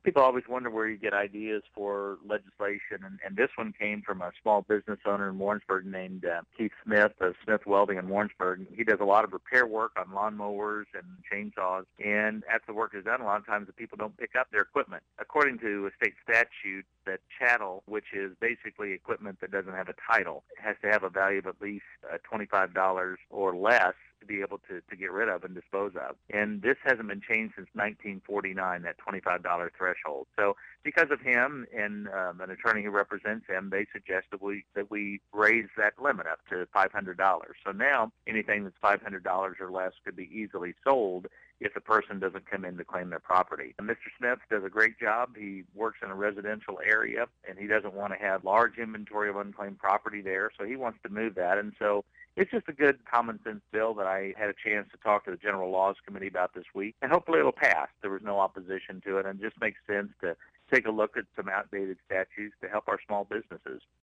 People always wonder where you get ideas for legislation, and this one came from a small business owner in Warrensburg named Keith Smith of Smith Welding in Warrensburg. He does a lot of repair work on lawnmowers and chainsaws, and after the work is done, a lot of times the people don't pick up their equipment. According to a state statute, that chattel, which is basically equipment that doesn't have a title, has to have a value of at least $25 or less to be able to get rid of and dispose of. And this hasn't been changed since 1949, that $25 threshold. So because of him and an attorney who represents him, they suggested that we raise that limit up to $500. So now anything that's $500 or less could be easily sold if the person doesn't come in to claim their property. And Mr. Smith does a great job. He works in a residential area, and he doesn't want to have large inventory of unclaimed property there, so he wants to move that. And so it's just a good common sense bill that I had a chance to talk to the General Laws Committee about this week, and hopefully it'll pass. There was no opposition to it, and it just makes sense to take a look at some outdated statutes to help our small businesses.